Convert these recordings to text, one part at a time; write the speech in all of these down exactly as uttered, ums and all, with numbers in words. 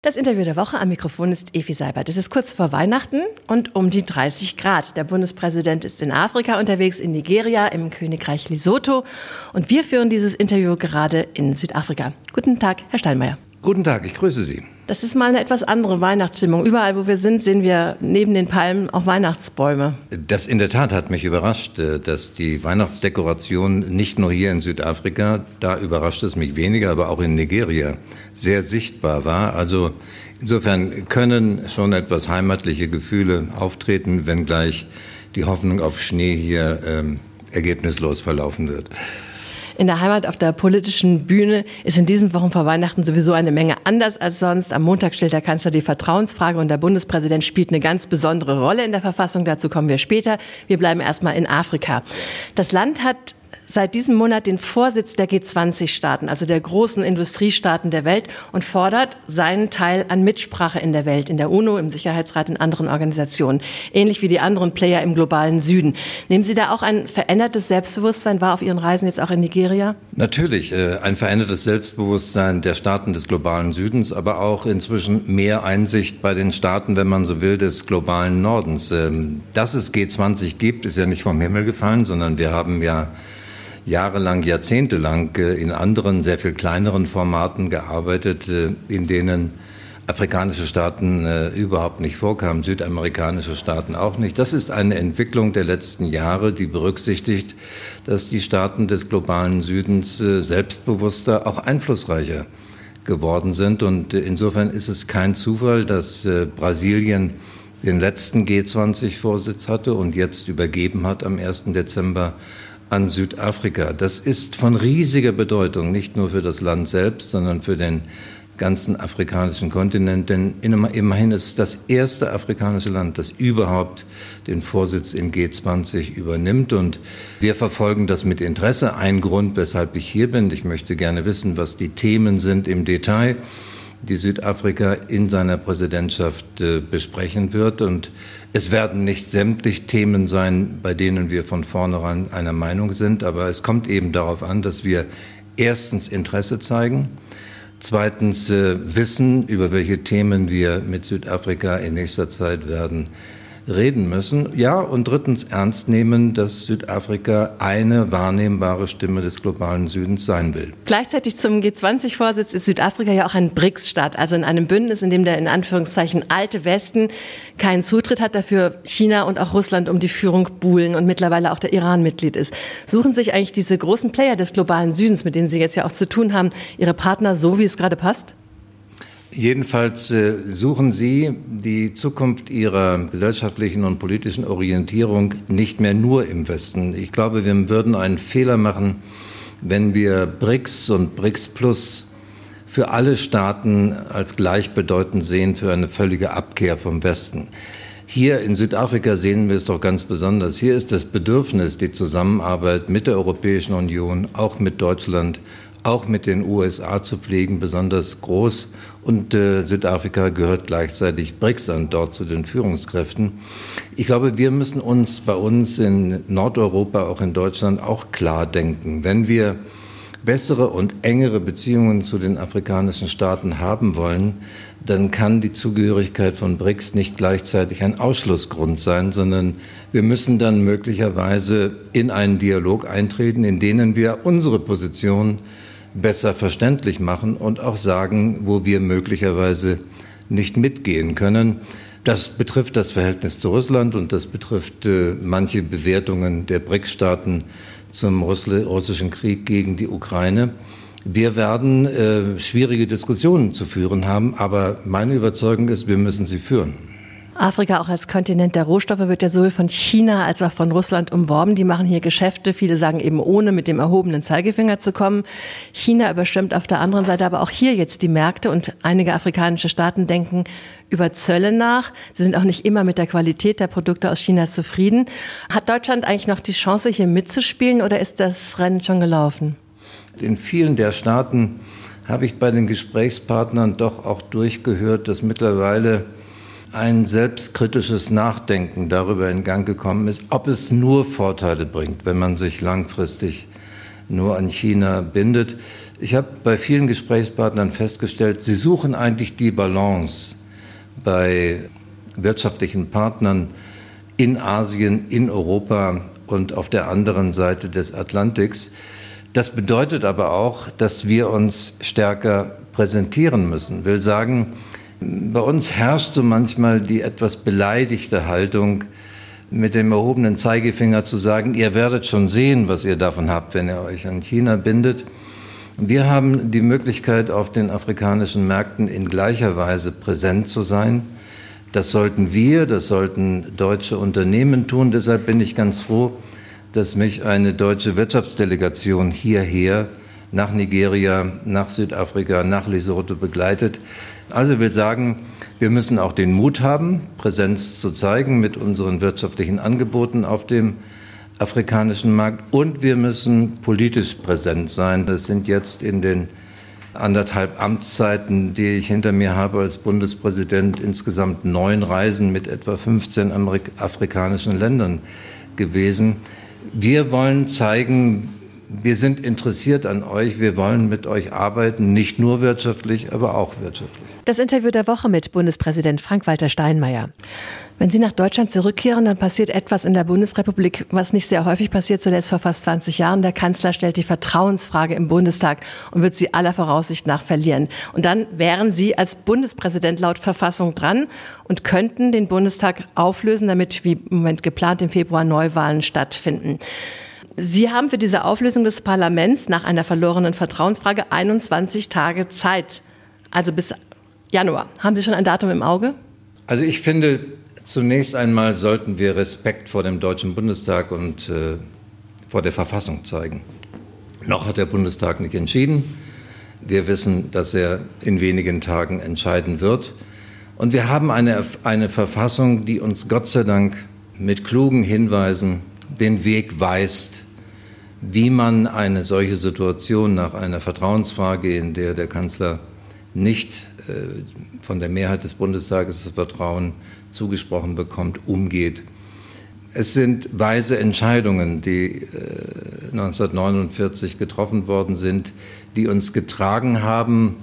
Das Interview der Woche, am Mikrofon ist Evi Seibert. Es ist kurz vor Weihnachten und um die dreißig Grad. Der Bundespräsident ist in Afrika unterwegs, in Nigeria, im Königreich Lesotho. Und wir führen dieses Interview gerade in Südafrika. Guten Tag, Herr Steinmeier. Guten Tag, ich grüße Sie. Das ist mal eine etwas andere Weihnachtsstimmung. Überall, wo wir sind, sehen wir neben den Palmen auch Weihnachtsbäume. Das in der Tat hat mich überrascht, dass die Weihnachtsdekoration nicht nur hier in Südafrika, da überrascht es mich weniger, aber auch in Nigeria sehr sichtbar war. Also insofern können schon etwas heimatliche Gefühle auftreten, wenngleich die Hoffnung auf Schnee hier ähm, ergebnislos verlaufen wird. In der Heimat auf der politischen Bühne ist in diesen Wochen vor Weihnachten sowieso eine Menge anders als sonst. Am Montag stellt der Kanzler die Vertrauensfrage und der Bundespräsident spielt eine ganz besondere Rolle in der Verfassung. Dazu kommen wir später. Wir bleiben erstmal in Afrika. Das Land hat seit diesem Monat den Vorsitz der G zwanzig Staaten, also der großen Industriestaaten der Welt, und fordert seinen Teil an Mitsprache in der Welt, in der UNO, im Sicherheitsrat, in anderen Organisationen, ähnlich wie die anderen Player im globalen Süden. Nehmen Sie da auch ein verändertes Selbstbewusstsein wahr auf Ihren Reisen jetzt auch in Nigeria? Natürlich, äh, ein verändertes Selbstbewusstsein der Staaten des globalen Südens, aber auch inzwischen mehr Einsicht bei den Staaten, wenn man so will, des globalen Nordens. Ähm, dass es G zwanzig gibt, ist ja nicht vom Himmel gefallen, sondern wir haben ja jahrelang, jahrzehntelang in anderen, sehr viel kleineren Formaten gearbeitet, in denen afrikanische Staaten überhaupt nicht vorkamen, südamerikanische Staaten auch nicht. Das ist eine Entwicklung der letzten Jahre, die berücksichtigt, dass die Staaten des globalen Südens selbstbewusster, auch einflussreicher geworden sind. Und insofern ist es kein Zufall, dass Brasilien den letzten G zwanzig Vorsitz hatte und jetzt übergeben hat am ersten Dezember an Südafrika. Das ist von riesiger Bedeutung, nicht nur für das Land selbst, sondern für den ganzen afrikanischen Kontinent. Denn immerhin ist es das erste afrikanische Land, das überhaupt den Vorsitz in G zwanzig übernimmt. Und wir verfolgen das mit Interesse. Ein Grund, weshalb ich hier bin. Ich möchte gerne wissen, was die Themen sind im Detail, die Südafrika in seiner Präsidentschaft äh, besprechen wird. Und es werden nicht sämtlich Themen sein, bei denen wir von vornherein einer Meinung sind, aber es kommt eben darauf an, dass wir erstens Interesse zeigen, zweitens äh, wissen, über welche Themen wir mit Südafrika in nächster Zeit werden reden müssen. Ja, und drittens ernst nehmen, dass Südafrika eine wahrnehmbare Stimme des globalen Südens sein will. Gleichzeitig zum G zwanzig Vorsitz ist Südafrika ja auch ein BRICS-Staat, also in einem Bündnis, in dem der in Anführungszeichen alte Westen keinen Zutritt hat, dafür China und auch Russland um die Führung buhlen und mittlerweile auch der Iran Mitglied ist. Suchen sich eigentlich diese großen Player des globalen Südens, mit denen Sie jetzt ja auch zu tun haben, ihre Partner so, wie es gerade passt? Jedenfalls äh, suchen Sie die Zukunft Ihrer gesellschaftlichen und politischen Orientierung nicht mehr nur im Westen. Ich glaube, wir würden einen Fehler machen, wenn wir BRICS und BRICS Plus für alle Staaten als gleichbedeutend sehen für eine völlige Abkehr vom Westen. Hier in Südafrika sehen wir es doch ganz besonders. Hier ist das Bedürfnis, die Zusammenarbeit mit der Europäischen Union, auch mit Deutschland, auch mit den U S A zu pflegen, besonders groß. Und äh, Südafrika gehört gleichzeitig BRICS an, dort zu den Führungskräften. Ich glaube, wir müssen uns bei uns in Nordeuropa, auch in Deutschland, auch klar denken. Wenn wir bessere und engere Beziehungen zu den afrikanischen Staaten haben wollen, dann kann die Zugehörigkeit von BRICS nicht gleichzeitig ein Ausschlussgrund sein, sondern wir müssen dann möglicherweise in einen Dialog eintreten, in denen wir unsere Position besser verständlich machen und auch sagen, wo wir möglicherweise nicht mitgehen können. Das betrifft das Verhältnis zu Russland und das betrifft äh, manche Bewertungen der BRICS-Staaten zum russischen Krieg gegen die Ukraine. Wir werden äh, schwierige Diskussionen zu führen haben, aber meine Überzeugung ist, wir müssen sie führen. Afrika auch als Kontinent der Rohstoffe wird ja sowohl von China als auch von Russland umworben. Die machen hier Geschäfte, viele sagen eben ohne mit dem erhobenen Zeigefinger zu kommen. China überschwemmt auf der anderen Seite aber auch hier jetzt die Märkte und einige afrikanische Staaten denken über Zölle nach. Sie sind auch nicht immer mit der Qualität der Produkte aus China zufrieden. Hat Deutschland eigentlich noch die Chance, hier mitzuspielen oder ist das Rennen schon gelaufen? In vielen der Staaten habe ich bei den Gesprächspartnern doch auch durchgehört, dass mittlerweile ein selbstkritisches Nachdenken darüber in Gang gekommen ist, ob es nur Vorteile bringt, wenn man sich langfristig nur an China bindet. Ich habe bei vielen Gesprächspartnern festgestellt, sie suchen eigentlich die Balance bei wirtschaftlichen Partnern in Asien, in Europa und auf der anderen Seite des Atlantiks. Das bedeutet aber auch, dass wir uns stärker präsentieren müssen. Ich will sagen, bei uns herrscht so manchmal die etwas beleidigte Haltung, mit dem erhobenen Zeigefinger zu sagen, ihr werdet schon sehen, was ihr davon habt, wenn ihr euch an China bindet. Wir haben die Möglichkeit, auf den afrikanischen Märkten in gleicher Weise präsent zu sein. Das sollten wir, das sollten deutsche Unternehmen tun. Deshalb bin ich ganz froh, dass mich eine deutsche Wirtschaftsdelegation hierher, nach Nigeria, nach Südafrika, nach Lesotho begleitet. Also ich will sagen, wir müssen auch den Mut haben, Präsenz zu zeigen mit unseren wirtschaftlichen Angeboten auf dem afrikanischen Markt. Und wir müssen politisch präsent sein. Das sind jetzt in den anderthalb Amtszeiten, die ich hinter mir habe als Bundespräsident, insgesamt neun Reisen mit etwa fünfzehn Amerik- afrikanischen Ländern gewesen. Wir wollen zeigen, wir sind interessiert an euch, wir wollen mit euch arbeiten, nicht nur wirtschaftlich, aber auch wirtschaftlich. Das Interview der Woche mit Bundespräsident Frank-Walter Steinmeier. Wenn Sie nach Deutschland zurückkehren, dann passiert etwas in der Bundesrepublik, was nicht sehr häufig passiert, zuletzt vor fast zwanzig Jahren. Der Kanzler stellt die Vertrauensfrage im Bundestag und wird sie aller Voraussicht nach verlieren. Und dann wären Sie als Bundespräsident laut Verfassung dran und könnten den Bundestag auflösen, damit wie im Moment geplant im Februar Neuwahlen stattfinden. Sie haben für diese Auflösung des Parlaments nach einer verlorenen Vertrauensfrage einundzwanzig Tage Zeit, also bis Januar. Haben Sie schon ein Datum im Auge? Also ich finde, zunächst einmal sollten wir Respekt vor dem Deutschen Bundestag und äh, vor der Verfassung zeigen. Noch hat der Bundestag nicht entschieden. Wir wissen, dass er in wenigen Tagen entscheiden wird. Und wir haben eine, eine Verfassung, die uns Gott sei Dank mit klugen Hinweisen den Weg weist, wie man eine solche Situation nach einer Vertrauensfrage, in der der Kanzler nicht äh, von der Mehrheit des Bundestages das Vertrauen zugesprochen bekommt, umgeht. Es sind weise Entscheidungen, die äh, neunzehnhundertneunundvierzig getroffen worden sind, die uns getragen haben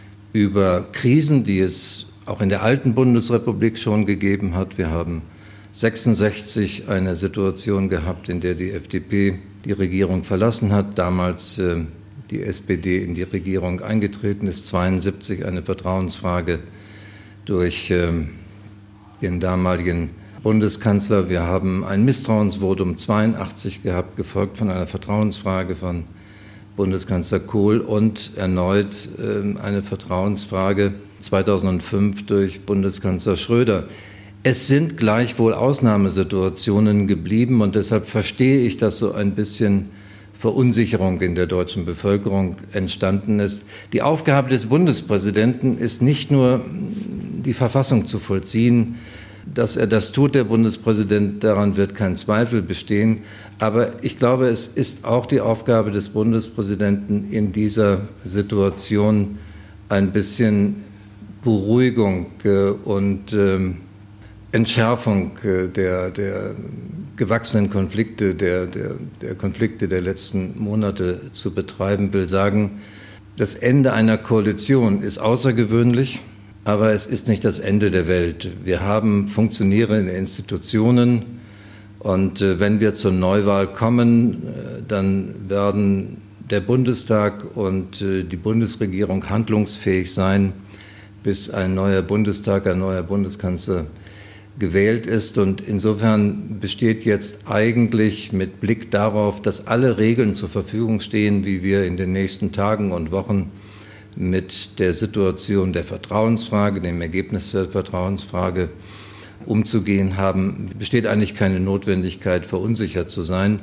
über Krisen, die es auch in der alten Bundesrepublik schon gegeben hat. Wir haben sechsundsechzig eine Situation gehabt, in der die F D P die Regierung verlassen hat, damals äh, die S P D in die Regierung eingetreten ist, zweiundsiebzig eine Vertrauensfrage durch äh, den damaligen Bundeskanzler. Wir haben ein Misstrauensvotum zweiundachtzig gehabt, gefolgt von einer Vertrauensfrage von Bundeskanzler Kohl und erneut äh, eine Vertrauensfrage zweitausendfünf durch Bundeskanzler Schröder. Es sind gleichwohl Ausnahmesituationen geblieben und deshalb verstehe ich, dass so ein bisschen Verunsicherung in der deutschen Bevölkerung entstanden ist. Die Aufgabe des Bundespräsidenten ist nicht nur, die Verfassung zu vollziehen. Dass er das tut, der Bundespräsident, daran wird kein Zweifel bestehen. Aber ich glaube, es ist auch die Aufgabe des Bundespräsidenten, in dieser Situation ein bisschen Beruhigung und ähm, Entschärfung der, der gewachsenen Konflikte, der, der, der Konflikte der letzten Monate zu betreiben, will sagen, das Ende einer Koalition ist außergewöhnlich, aber es ist nicht das Ende der Welt. Wir haben funktionierende Institutionen und äh, wenn wir zur Neuwahl kommen, äh, dann werden der Bundestag und äh, die Bundesregierung handlungsfähig sein, bis ein neuer Bundestag, ein neuer Bundeskanzler gewählt ist. Und insofern besteht jetzt eigentlich mit Blick darauf, dass alle Regeln zur Verfügung stehen, wie wir in den nächsten Tagen und Wochen mit der Situation der Vertrauensfrage, dem Ergebnis der Vertrauensfrage umzugehen haben, besteht eigentlich keine Notwendigkeit, verunsichert zu sein.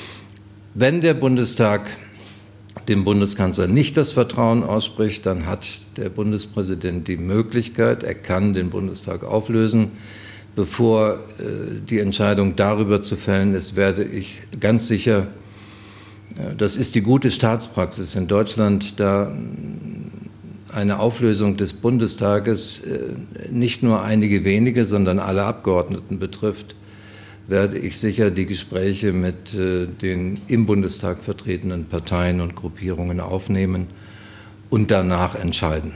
Wenn der Bundestag dem Bundeskanzler nicht das Vertrauen ausspricht, dann hat der Bundespräsident die Möglichkeit, er kann den Bundestag auflösen. Bevor äh, die Entscheidung darüber zu fällen ist, werde ich ganz sicher, äh, das ist die gute Staatspraxis in Deutschland, da eine Auflösung des Bundestages äh, nicht nur einige wenige, sondern alle Abgeordneten betrifft, werde ich sicher die Gespräche mit äh, den im Bundestag vertretenen Parteien und Gruppierungen aufnehmen und danach entscheiden.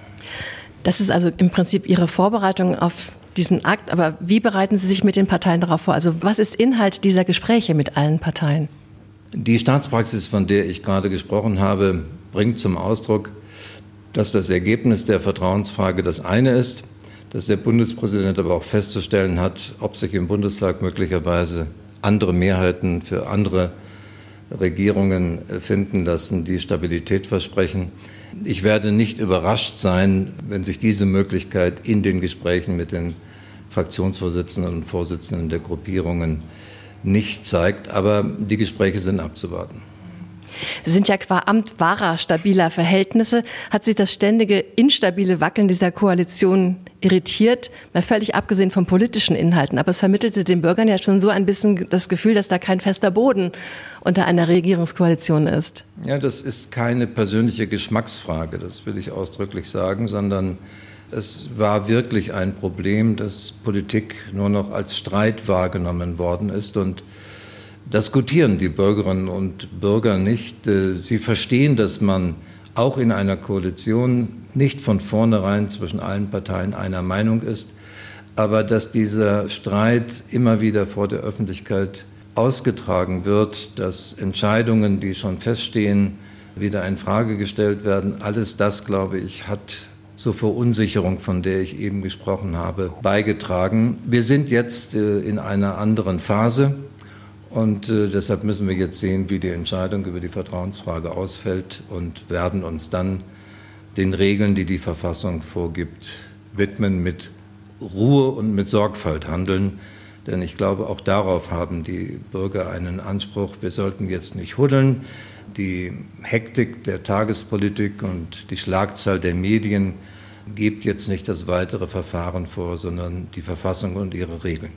Das ist also im Prinzip Ihre Vorbereitung auf diesen Akt. Aber wie bereiten Sie sich mit den Parteien darauf vor? Also was ist Inhalt dieser Gespräche mit allen Parteien? Die Staatspraxis, von der ich gerade gesprochen habe, bringt zum Ausdruck, dass das Ergebnis der Vertrauensfrage das eine ist, dass der Bundespräsident aber auch festzustellen hat, ob sich im Bundestag möglicherweise andere Mehrheiten für andere Regierungen finden lassen, die Stabilität versprechen. Ich werde nicht überrascht sein, wenn sich diese Möglichkeit in den Gesprächen mit den Fraktionsvorsitzenden und Vorsitzenden der Gruppierungen nicht zeigt, aber die Gespräche sind abzuwarten. Sie sind ja qua Amt Wahrer stabiler Verhältnisse. Hat sich das ständige instabile Wackeln dieser Koalition irritiert, mal völlig abgesehen von politischen Inhalten. Aber es vermittelte den Bürgern ja schon so ein bisschen das Gefühl, dass da kein fester Boden unter einer Regierungskoalition ist. Ja, das ist keine persönliche Geschmacksfrage, das will ich ausdrücklich sagen, sondern es war wirklich ein Problem, dass Politik nur noch als Streit wahrgenommen worden ist, und das gutieren die Bürgerinnen und Bürger nicht. Sie verstehen, dass man auch in einer Koalition nicht von vornherein zwischen allen Parteien einer Meinung ist, aber dass dieser Streit immer wieder vor der Öffentlichkeit ausgetragen wird, dass Entscheidungen, die schon feststehen, wieder in Frage gestellt werden. Alles das, glaube ich, hat zur Verunsicherung, von der ich eben gesprochen habe, beigetragen. Wir sind jetzt in einer anderen Phase. Und äh, deshalb müssen wir jetzt sehen, wie die Entscheidung über die Vertrauensfrage ausfällt, und werden uns dann den Regeln, die die Verfassung vorgibt, widmen, mit Ruhe und mit Sorgfalt handeln. Denn ich glaube, auch darauf haben die Bürger einen Anspruch. Wir sollten jetzt nicht huddeln. Die Hektik der Tagespolitik und die Schlagzahl der Medien gibt jetzt nicht das weitere Verfahren vor, sondern die Verfassung und ihre Regeln.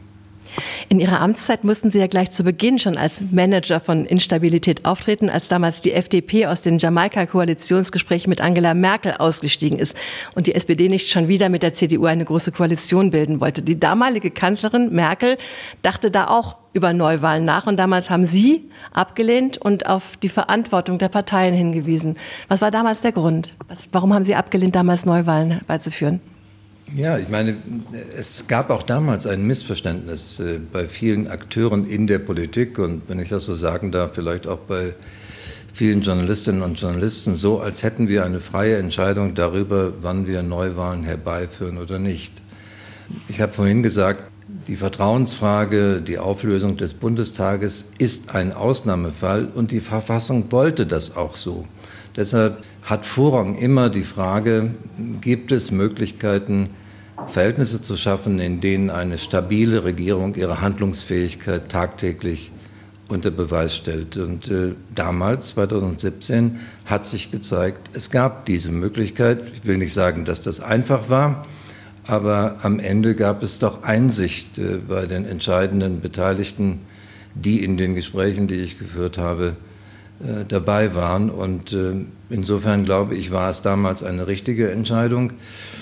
In Ihrer Amtszeit mussten Sie ja gleich zu Beginn schon als Manager von Instabilität auftreten, als damals die F D P aus den Jamaika-Koalitionsgesprächen mit Angela Merkel ausgestiegen ist und die S P D nicht schon wieder mit der C D U eine große Koalition bilden wollte. Die damalige Kanzlerin Merkel dachte da auch über Neuwahlen nach, und damals haben Sie abgelehnt und auf die Verantwortung der Parteien hingewiesen. Was war damals der Grund? Was, warum haben Sie abgelehnt, damals Neuwahlen herbeizuführen? Ja, ich meine, es gab auch damals ein Missverständnis äh, bei vielen Akteuren in der Politik und, wenn ich das so sagen darf, vielleicht auch bei vielen Journalistinnen und Journalisten, so als hätten wir eine freie Entscheidung darüber, wann wir Neuwahlen herbeiführen oder nicht. Ich habe vorhin gesagt, die Vertrauensfrage, die Auflösung des Bundestages ist ein Ausnahmefall, und die Verfassung wollte das auch so. Deshalb hat Vorrang immer die Frage, gibt es Möglichkeiten, Verhältnisse zu schaffen, in denen eine stabile Regierung ihre Handlungsfähigkeit tagtäglich unter Beweis stellt. Und äh, damals, zweitausendsiebzehn, hat sich gezeigt, es gab diese Möglichkeit. Ich will nicht sagen, dass das einfach war, aber am Ende gab es doch Einsicht äh, bei den entscheidenden Beteiligten, die in den Gesprächen, die ich geführt habe, äh, dabei waren. Und äh, insofern, glaube ich, war es damals eine richtige Entscheidung.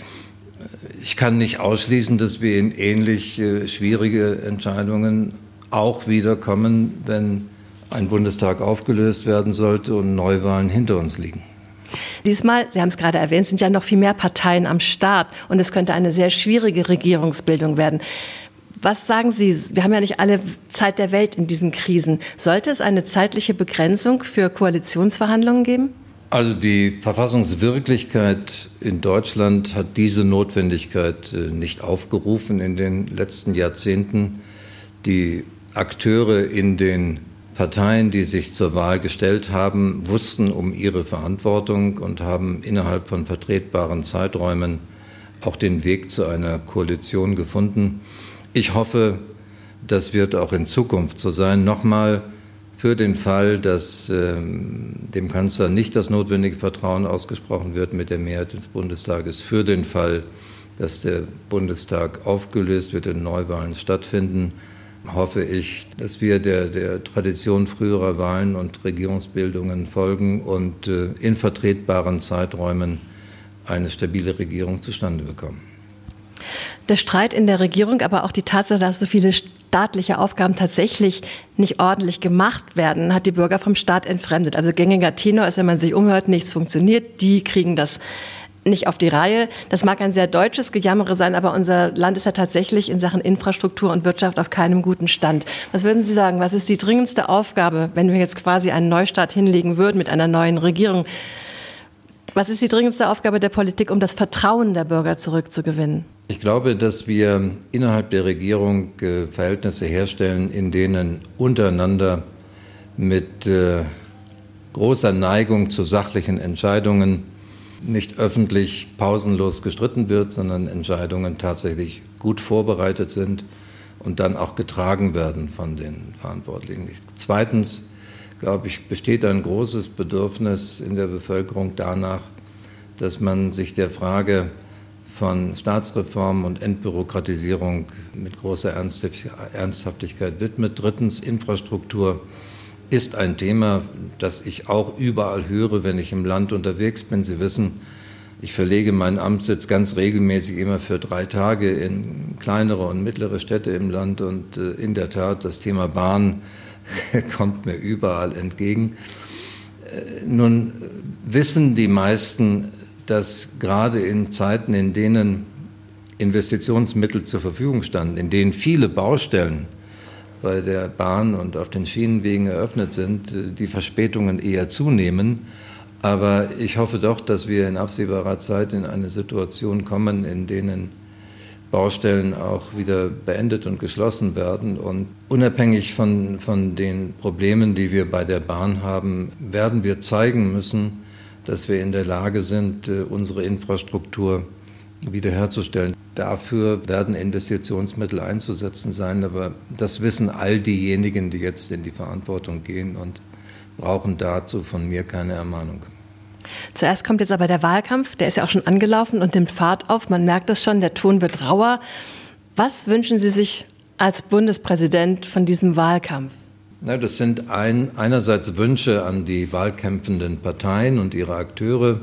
Ich kann nicht ausschließen, dass wir in ähnlich äh, schwierige Entscheidungen auch wieder kommen, wenn ein Bundestag aufgelöst werden sollte und Neuwahlen hinter uns liegen. Diesmal, Sie haben es gerade erwähnt, sind ja noch viel mehr Parteien am Start, und es könnte eine sehr schwierige Regierungsbildung werden. Was sagen Sie? Wir haben ja nicht alle Zeit der Welt in diesen Krisen. Sollte es eine zeitliche Begrenzung für Koalitionsverhandlungen geben? Also die Verfassungswirklichkeit in Deutschland hat diese Notwendigkeit nicht aufgerufen in den letzten Jahrzehnten. Die Akteure in den Parteien, die sich zur Wahl gestellt haben, wussten um ihre Verantwortung und haben innerhalb von vertretbaren Zeiträumen auch den Weg zu einer Koalition gefunden. Ich hoffe, das wird auch in Zukunft so sein. Nochmal, für den Fall, dass ähm, dem Kanzler nicht das notwendige Vertrauen ausgesprochen wird mit der Mehrheit des Bundestages, für den Fall, dass der Bundestag aufgelöst wird und Neuwahlen stattfinden, hoffe ich, dass wir der, der Tradition früherer Wahlen und Regierungsbildungen folgen und äh, in vertretbaren Zeiträumen eine stabile Regierung zustande bekommen. Der Streit in der Regierung, aber auch die Tatsache, dass so viele staatliche Aufgaben tatsächlich nicht ordentlich gemacht werden, hat die Bürger vom Staat entfremdet. Also gängiger Tenor ist, wenn man sich umhört, nichts funktioniert, die kriegen das nicht auf die Reihe. Das mag ein sehr deutsches Gejammere sein, aber unser Land ist ja tatsächlich in Sachen Infrastruktur und Wirtschaft auf keinem guten Stand. Was würden Sie sagen, was ist die dringendste Aufgabe, wenn wir jetzt quasi einen Neustart hinlegen würden mit einer neuen Regierung? Was ist die dringendste Aufgabe der Politik, um das Vertrauen der Bürger zurückzugewinnen? Ich glaube, dass wir innerhalb der Regierung äh, Verhältnisse herstellen, in denen untereinander mit äh, großer Neigung zu sachlichen Entscheidungen nicht öffentlich pausenlos gestritten wird, sondern Entscheidungen tatsächlich gut vorbereitet sind und dann auch getragen werden von den Verantwortlichen. Zweitens, glaube ich, besteht ein großes Bedürfnis in der Bevölkerung danach, dass man sich der Frage von Staatsreform und Entbürokratisierung mit großer Ernsthaftigkeit widmet. Drittens, Infrastruktur ist ein Thema, das ich auch überall höre, wenn ich im Land unterwegs bin. Sie wissen, ich verlege meinen Amtssitz ganz regelmäßig immer für drei Tage in kleinere und mittlere Städte im Land. Und in der Tat, das Thema Bahn kommt mir überall entgegen. Nun wissen die meisten, dass gerade in Zeiten, in denen Investitionsmittel zur Verfügung standen, in denen viele Baustellen bei der Bahn und auf den Schienenwegen eröffnet sind, die Verspätungen eher zunehmen. Aber ich hoffe doch, dass wir in absehbarer Zeit in eine Situation kommen, in denen Baustellen auch wieder beendet und geschlossen werden. Und unabhängig von, von den Problemen, die wir bei der Bahn haben, werden wir zeigen müssen, dass wir in der Lage sind, unsere Infrastruktur wiederherzustellen. Dafür werden Investitionsmittel einzusetzen sein, aber das wissen all diejenigen, die jetzt in die Verantwortung gehen und brauchen dazu von mir keine Ermahnung. Zuerst kommt jetzt aber der Wahlkampf, der ist ja auch schon angelaufen und nimmt Fahrt auf. Man merkt das schon, der Ton wird rauer. Was wünschen Sie sich als Bundespräsident von diesem Wahlkampf? Na, das sind ein, einerseits Wünsche an die wahlkämpfenden Parteien und ihre Akteure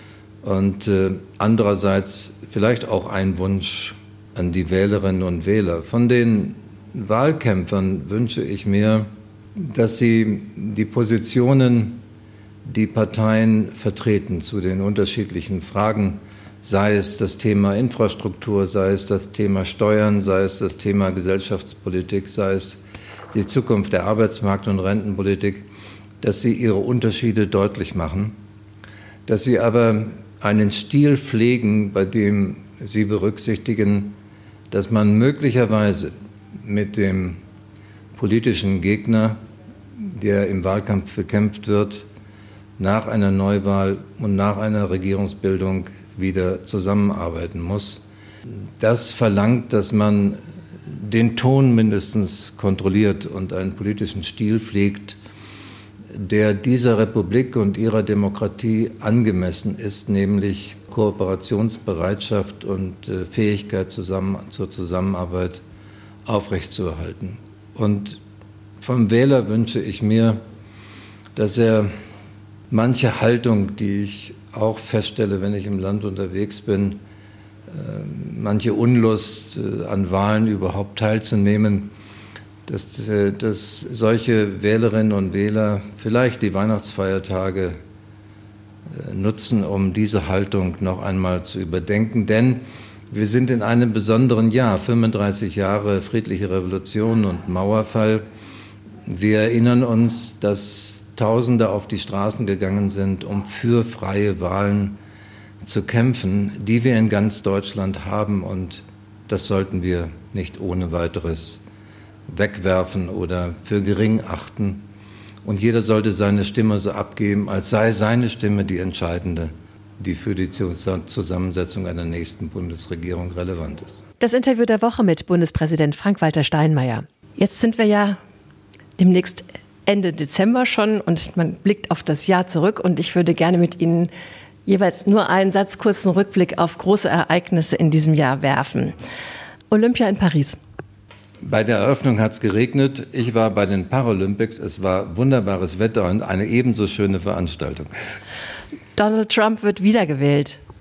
und äh, andererseits vielleicht auch ein Wunsch an die Wählerinnen und Wähler. Von den Wahlkämpfern wünsche ich mir, dass sie die Positionen, die Parteien vertreten zu den unterschiedlichen Fragen, sei es das Thema Infrastruktur, sei es das Thema Steuern, sei es das Thema Gesellschaftspolitik, sei es die Zukunft der Arbeitsmarkt- und Rentenpolitik, dass sie ihre Unterschiede deutlich machen, dass sie aber einen Stil pflegen, bei dem sie berücksichtigen, dass man möglicherweise mit dem politischen Gegner, der im Wahlkampf bekämpft wird, nach einer Neuwahl und nach einer Regierungsbildung wieder zusammenarbeiten muss. Das verlangt, dass man den Ton mindestens kontrolliert und einen politischen Stil pflegt, der dieser Republik und ihrer Demokratie angemessen ist, nämlich Kooperationsbereitschaft und äh, Fähigkeit zusammen, zur Zusammenarbeit aufrechtzuerhalten. Und vom Wähler wünsche ich mir, dass er manche Haltung, die ich auch feststelle, wenn ich im Land unterwegs bin, äh, manche Unlust äh, an Wahlen überhaupt teilzunehmen, dass, äh, dass solche Wählerinnen und Wähler vielleicht die Weihnachtsfeiertage äh, nutzen, um diese Haltung noch einmal zu überdenken. Denn wir sind in einem besonderen Jahr, fünfunddreißig Jahre friedliche Revolution und Mauerfall. Wir erinnern uns, dass Tausende auf die Straßen gegangen sind, um für freie Wahlen zu kämpfen, die wir in ganz Deutschland haben. Und das sollten wir nicht ohne weiteres wegwerfen oder für gering achten. Und jeder sollte seine Stimme so abgeben, als sei seine Stimme die entscheidende, die für die Zusammensetzung einer nächsten Bundesregierung relevant ist. Das Interview der Woche mit Bundespräsident Frank-Walter Steinmeier. Jetzt sind wir ja demnächst Ende Dezember schon und man blickt auf das Jahr zurück und ich würde gerne mit Ihnen jeweils nur einen Satz kurzen Rückblick auf große Ereignisse in diesem Jahr werfen. Olympia in Paris. Bei der Eröffnung hat es geregnet. Ich war bei den Paralympics. Es war wunderbares Wetter und eine ebenso schöne Veranstaltung. Donald Trump wird wiedergewählt.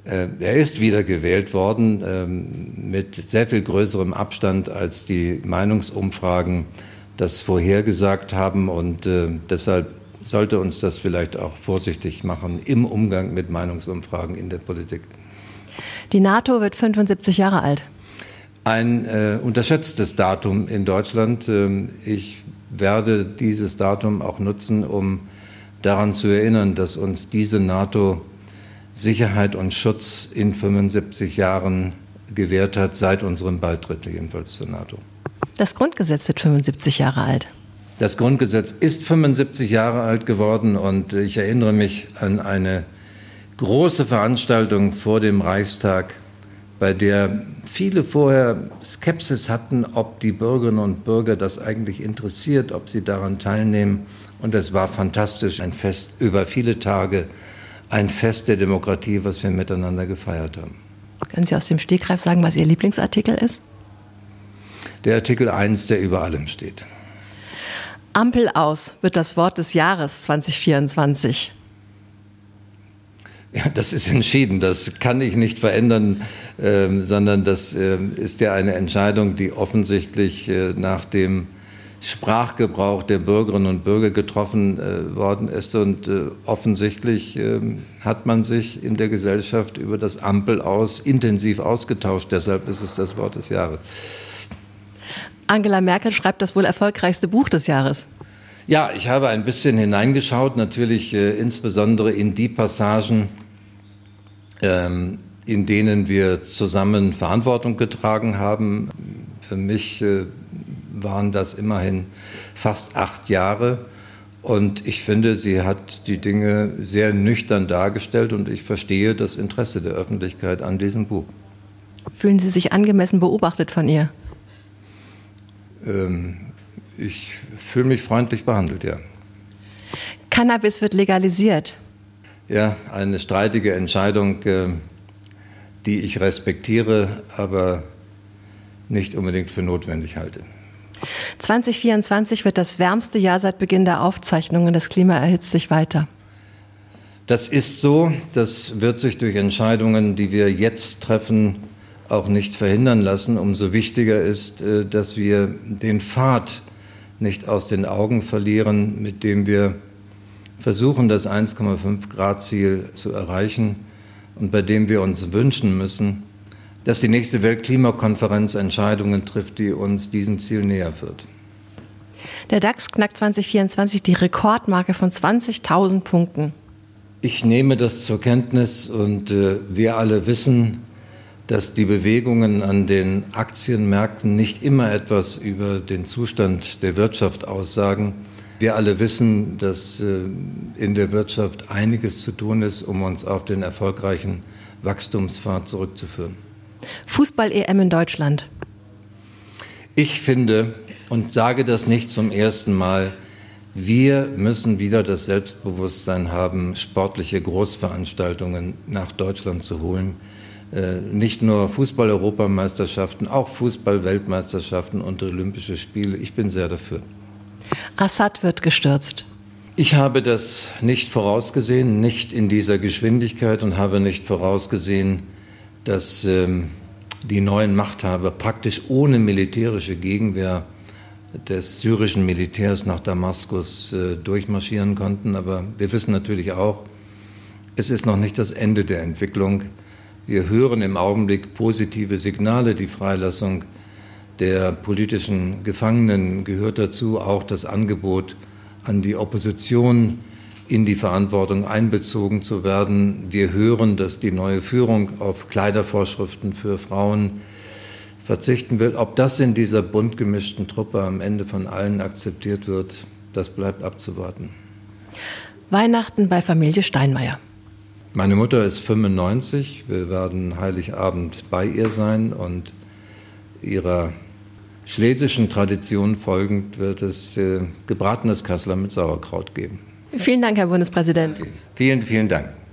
Er ist wieder gewählt worden mit sehr viel größerem Abstand, als die Meinungsumfragen das vorhergesagt haben. Und deshalb sollte uns das vielleicht auch vorsichtig machen im Umgang mit Meinungsumfragen in der Politik. Die NATO wird fünfundsiebzig Jahre alt. Ein äh, unterschätztes Datum in Deutschland. Ich werde dieses Datum auch nutzen, um daran zu erinnern, dass uns diese NATO Sicherheit und Schutz in fünfundsiebzig Jahren gewährt hat, seit unserem Beitritt jedenfalls zur NATO. Das Grundgesetz wird fünfundsiebzig Jahre alt. Das Grundgesetz ist fünfundsiebzig Jahre alt geworden und ich erinnere mich an eine große Veranstaltung vor dem Reichstag, bei der viele vorher Skepsis hatten, ob die Bürgerinnen und Bürger das eigentlich interessiert, ob sie daran teilnehmen. Und es war fantastisch, ein Fest über viele Tage, ein Fest der Demokratie, was wir miteinander gefeiert haben. Können Sie aus dem Stegreif sagen, was Ihr Lieblingsartikel ist? Der Artikel eins, der über allem steht. Ampel aus wird das Wort des Jahres zwanzig vierundzwanzig. Ja, das ist entschieden. Das kann ich nicht verändern, äh, sondern das äh, ist ja eine Entscheidung, die offensichtlich äh, nach dem Sprachgebrauch der Bürgerinnen und Bürger getroffen äh, worden ist. Und äh, offensichtlich äh, hat man sich in der Gesellschaft über das Ampel aus intensiv ausgetauscht. Deshalb ist es das Wort des Jahres. Angela Merkel schreibt das wohl erfolgreichste Buch des Jahres. Ja, ich habe ein bisschen hineingeschaut, natürlich äh, insbesondere in die Passagen, ähm, in denen wir zusammen Verantwortung getragen haben. Für mich äh, waren das immerhin fast acht Jahre und ich finde, sie hat die Dinge sehr nüchtern dargestellt und ich verstehe das Interesse der Öffentlichkeit an diesem Buch. Fühlen Sie sich angemessen beobachtet von ihr? Ähm, ich fühle mich freundlich behandelt, ja. Cannabis wird legalisiert. Ja, eine streitige Entscheidung, äh, die ich respektiere, aber nicht unbedingt für notwendig halte. zwanzig vierundzwanzig wird das wärmste Jahr seit Beginn der Aufzeichnungen. Das Klima erhitzt sich weiter. Das ist so. Das wird sich durch Entscheidungen, die wir jetzt treffen, auch nicht verhindern lassen. Umso wichtiger ist, dass wir den Pfad nicht aus den Augen verlieren, mit dem wir versuchen, das eins Komma fünf Grad Ziel zu erreichen und bei dem wir uns wünschen müssen, dass die nächste Weltklimakonferenz Entscheidungen trifft, die uns diesem Ziel näher führt. Der DAX knackt zwanzig vierundzwanzig die Rekordmarke von zwanzigtausend Punkten. Ich nehme das zur Kenntnis und äh, wir alle wissen, dass die Bewegungen an den Aktienmärkten nicht immer etwas über den Zustand der Wirtschaft aussagen. Wir alle wissen, dass äh, in der Wirtschaft einiges zu tun ist, um uns auf den erfolgreichen Wachstumspfad zurückzuführen. Fußball-E M in Deutschland. Ich finde und sage das nicht zum ersten Mal, wir müssen wieder das Selbstbewusstsein haben, sportliche Großveranstaltungen nach Deutschland zu holen. Äh, nicht nur Fußball-Europameisterschaften, auch Fußball-Weltmeisterschaften und Olympische Spiele. Ich bin sehr dafür. Assad wird gestürzt. Ich habe das nicht vorausgesehen, nicht in dieser Geschwindigkeit und habe nicht vorausgesehen, dass ähm, die neuen Machthaber praktisch ohne militärische Gegenwehr des syrischen Militärs nach Damaskus äh, durchmarschieren konnten. Aber wir wissen natürlich auch, es ist noch nicht das Ende der Entwicklung. Wir hören im Augenblick positive Signale. Die Freilassung der politischen Gefangenen gehört dazu, auch das Angebot an die Opposition in die Verantwortung einbezogen zu werden. Wir hören, dass die neue Führung auf Kleidervorschriften für Frauen verzichten will. Ob das in dieser bunt gemischten Truppe am Ende von allen akzeptiert wird, das bleibt abzuwarten. Weihnachten bei Familie Steinmeier. Meine Mutter ist fünfundneunzig. Wir werden Heiligabend bei ihr sein und ihrer schlesischen Tradition folgend wird es äh, gebratenes Kassler mit Sauerkraut geben. Vielen Dank, Herr Bundespräsident. Vielen, vielen Dank.